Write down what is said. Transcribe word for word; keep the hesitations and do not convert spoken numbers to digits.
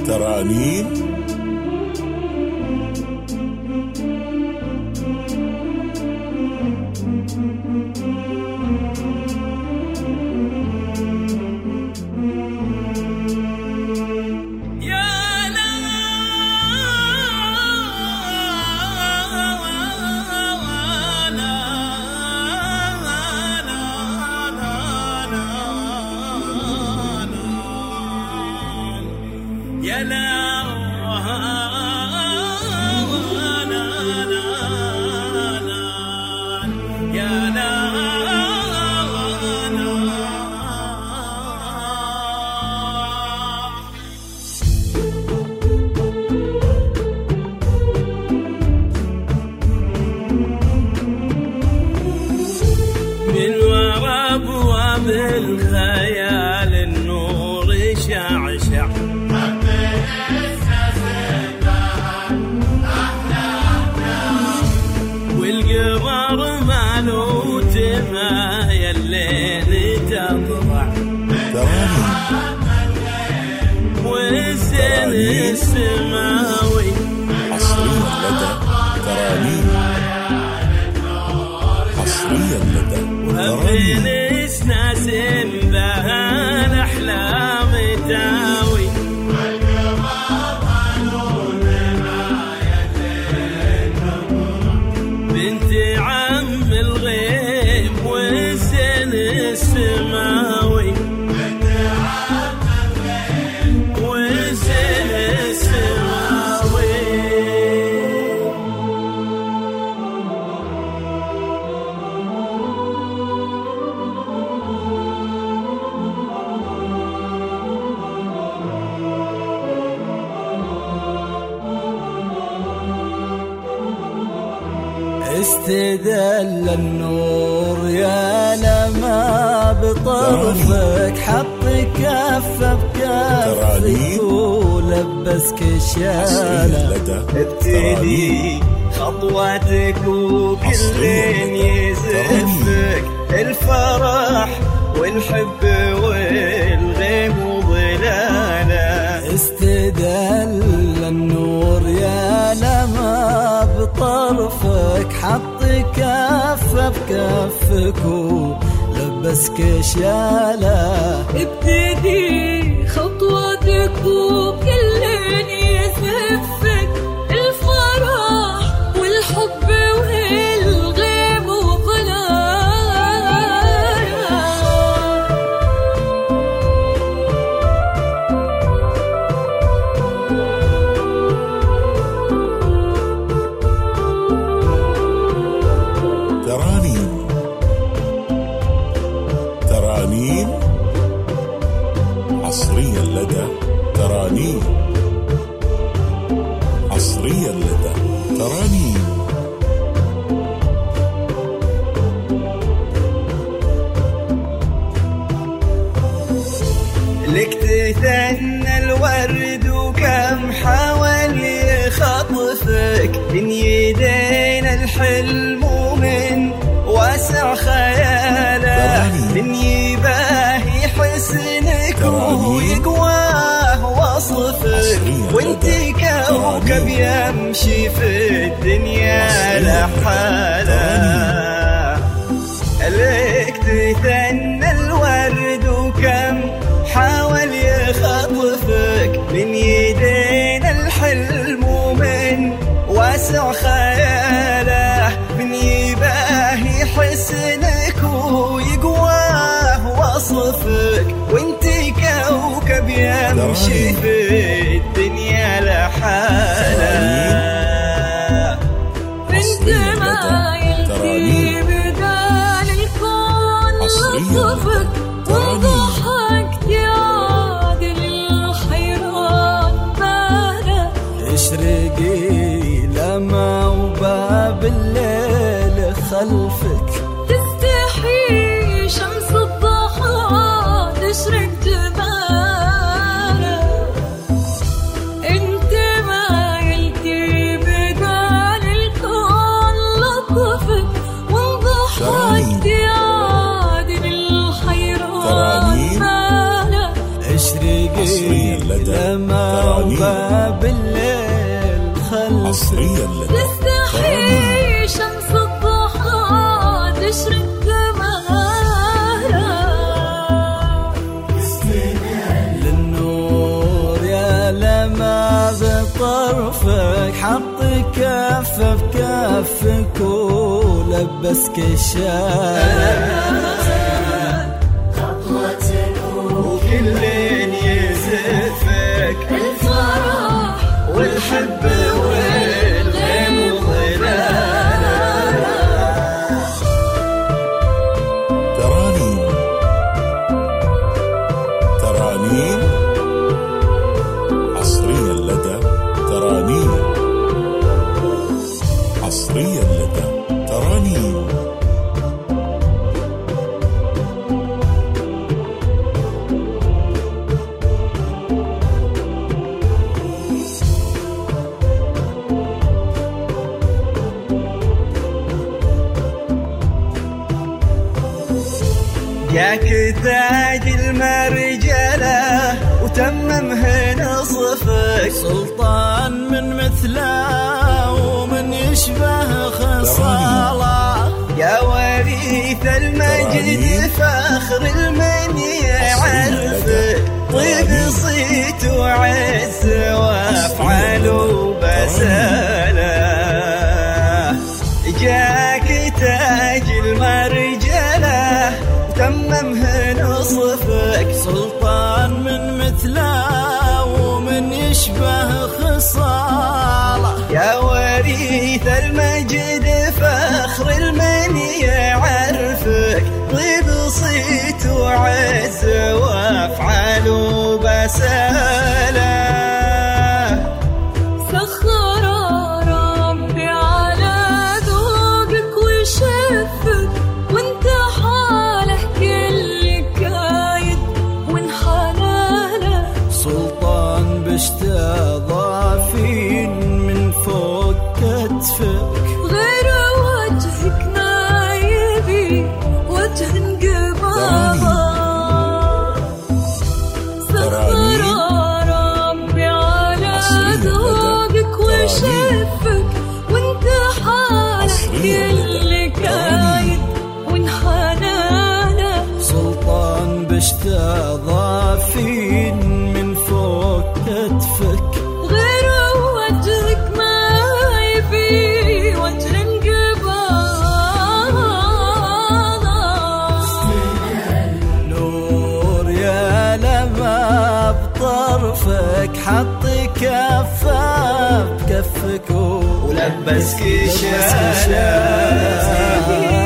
ترانيم يا لا يا لا من وراء ابواب الخيال النور يشعشع والقمر مالو تمايل الليل تطلع والزين السماوي حصريا لدى ترانيم حصريا لدى وبين اسناس بها الاحلام تاوي بنت عم الغيب والزين السماوي والزين السماوي استدل النور يا لما بطرفك حط كفه بكفك ولبسك الشالة ابتدي خطواتك وكلين يزفك الفرح والحب والغيب وظلاله استدل النور يا لما بطرفك حط كفه بكفك ولبسك شياله ابتدي خطواتك وكلين يزفك الفرح والحب والغيب وظلاله ترانيم ترانيم حصريا لدى ترانيم حصريا لدى ترانيم لك تثنى الورد وكم حاول يخطفك من يدينا الحلم ومن واسع خياله من يباهي حسنك ويقواه وصفك وانت كوكب يمشي في الدنيا لحاله لك تثنى الورد وكم حاول يخطفك من يدينا الحلم ومن واسع خياله من يباهي حسنك ويقواه وصفك وانت كوكب يمشي في الدنيا لحاله بنت ما يلتي بدال الكون لطفك وضحك يعادل الحيران باله اشرقي لما وباب الليل خلفك تستحي شمس الضحى تشرق جماله انت ما يلتي بدال الكون لطفك وضحك يعادل الحيران حصريا لدى تستحي شمس الضحى تشرق جمالها للنور يا لما بطرفك حط كفه بكفك ولبسك الشال وكل يزفك الفرح والحب والغيم وظلال ترانيم ترانيم حصريا لدى ترانيم حصريا لدى ترانيم جاك تاج المرجلة وتممه نصفك سلطان من مثله ومن يشبه خصاله يا وريث المجد فخر المن يعرفك طيب صيت وعز وافعال وبساله جاك تاج المرجلة تممه نصفك سلطان من مثله ومن يشبه خصاله يا وريث المجد فخر المن يعرفك طيب صيت وعز وافعال وبساله سخر ربي على ذوقك وشفك وانت حاله كل كايد وانحناله سلطان باشتضافين من فوق كتفك غير وجهك نايبي وجه انقباضه سخر ربي على ذوقك وشفك وانت حاله كل كايد وانحناله سلطان باشتضافين من فوق كتفك غير وجهك ما يبي وجه انقباضه نور يا لما بطرفك حط كفه بكفك ولبسك شاله